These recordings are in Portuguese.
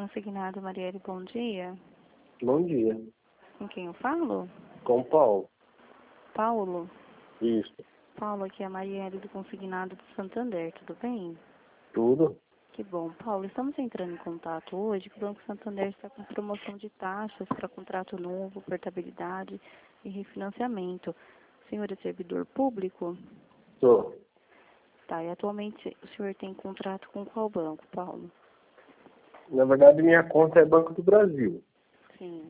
Consignado Marielle, bom dia. Bom dia. Com quem eu falo? Com o Paulo. Paulo? Isso. Paulo, aqui é a Marielle do Consignado do Santander, tudo bem? Tudo? Que bom. Paulo, estamos entrando em contato hoje que o Banco Santander está com promoção de taxas para contrato novo, portabilidade e refinanciamento. O senhor é servidor público? Tô. Tá, e atualmente o senhor tem contrato com qual banco, Paulo? Na verdade, minha conta é Banco do Brasil. Sim.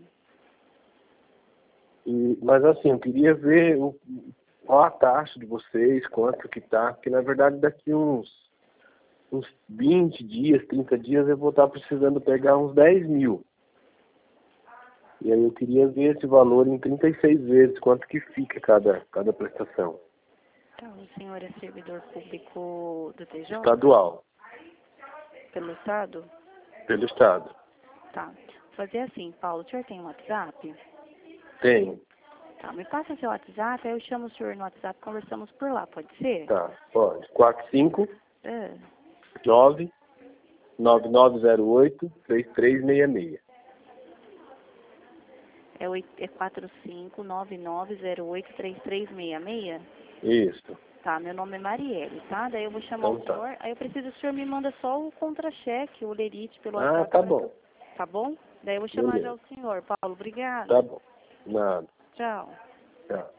Mas assim, eu queria ver qual a taxa de vocês, quanto que tá, porque na verdade daqui uns 20 dias, 30 dias eu vou estar precisando pegar uns 10 mil. E aí eu queria ver esse valor em 36 vezes, quanto que fica cada prestação. Tá, o senhor é servidor público do TJ? Estadual, Pelo Estado? pelo Estado. Tá. Vou fazer assim, Paulo, o senhor tem um WhatsApp? Tenho. Tá, me passa seu WhatsApp, aí eu chamo o senhor no WhatsApp, conversamos por lá, pode ser? Tá, pode. 45 É, 9 9908 3366. é 4599083366? Isso. Tá, meu nome é Marielle, tá? Daí eu vou chamar Então o tá. senhor, aí eu preciso que o senhor me manda só o contra-cheque, o lerite pelo Ah, WhatsApp. tá bom. Tá bom? Daí eu vou chamar já Beleza. o senhor. Paulo, obrigada. Tá bom. Nada. Tchau. Tchau.